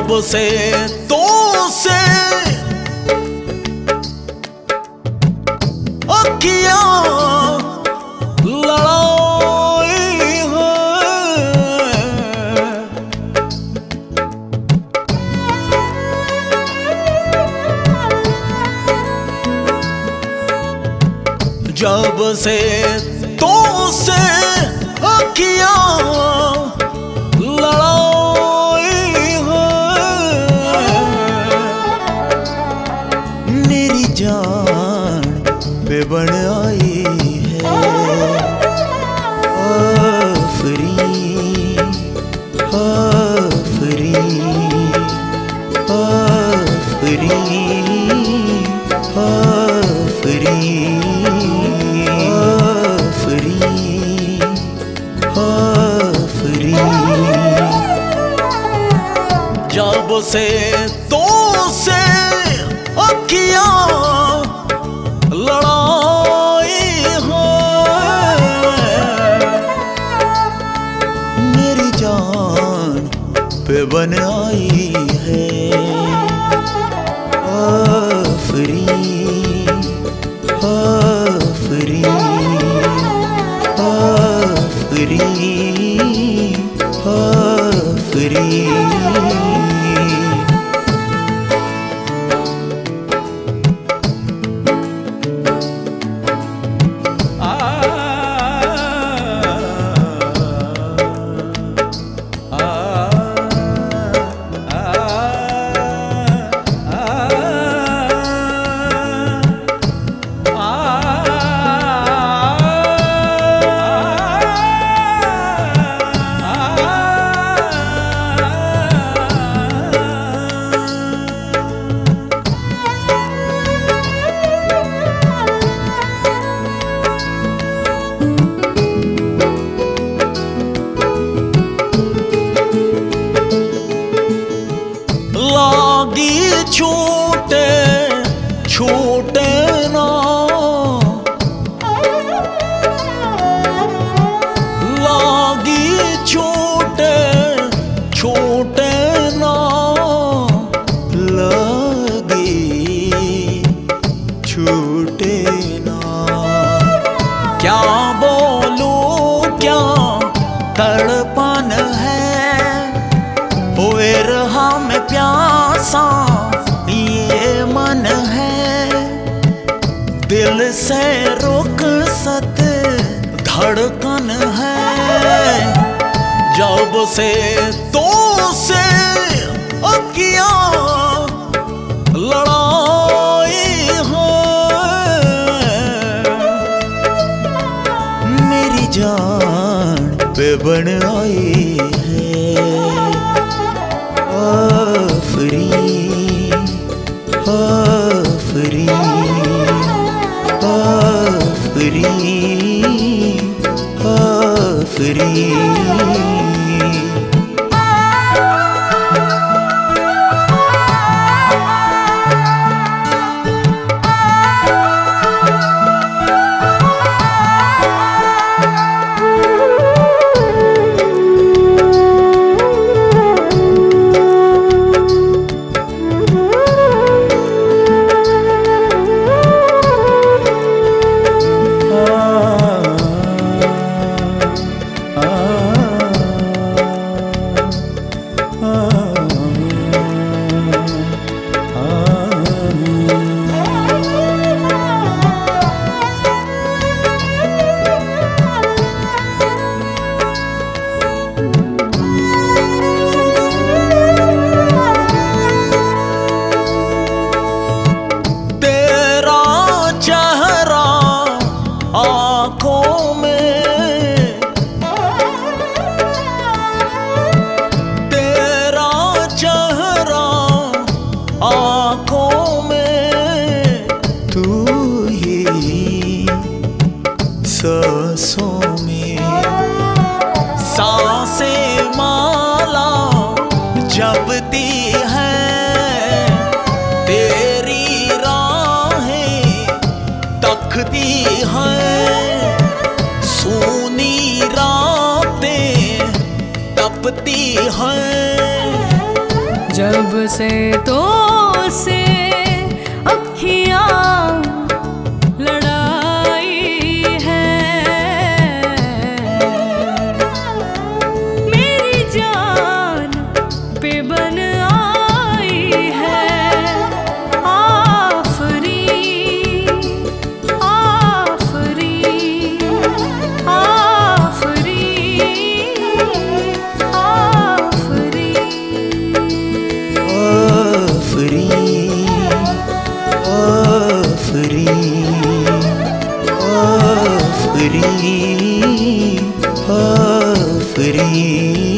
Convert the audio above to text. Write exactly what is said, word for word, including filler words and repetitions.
जब से तो से अखियां लड़ाई है, जब से तो से अखियां लड़ाई है, मेरी जान पे बन आई है आफरी आफरी आफरी आफरी आफरी। जब से तो से अखियां लड़ाई है, मेरी जान पे बन आई है आफरी आफरी आफरी आफरी। लागी छोटे छोटे ना, लागी छोटे छोटे ना, लगी छूटे ना। क्या बोलूं क्या तड़पन है, होए रहा मैं प्यासा ये मन है, दिल से रुक सत धड़कन है। जब से तो से अखियां लड़ाई है, मेरी जान पे बन आई है आफरी आफरी आफरी आफरी। सांसों में सांसें माला जपती है, तेरी राहें तकती हैं, सूनी रातें तपती हैं। जब से तो से अखियां लड़ाई है, मेरी जान पे बन आई है। आफरी आफरी आफरी आफरी आफरी आफरी आफरी आफरी।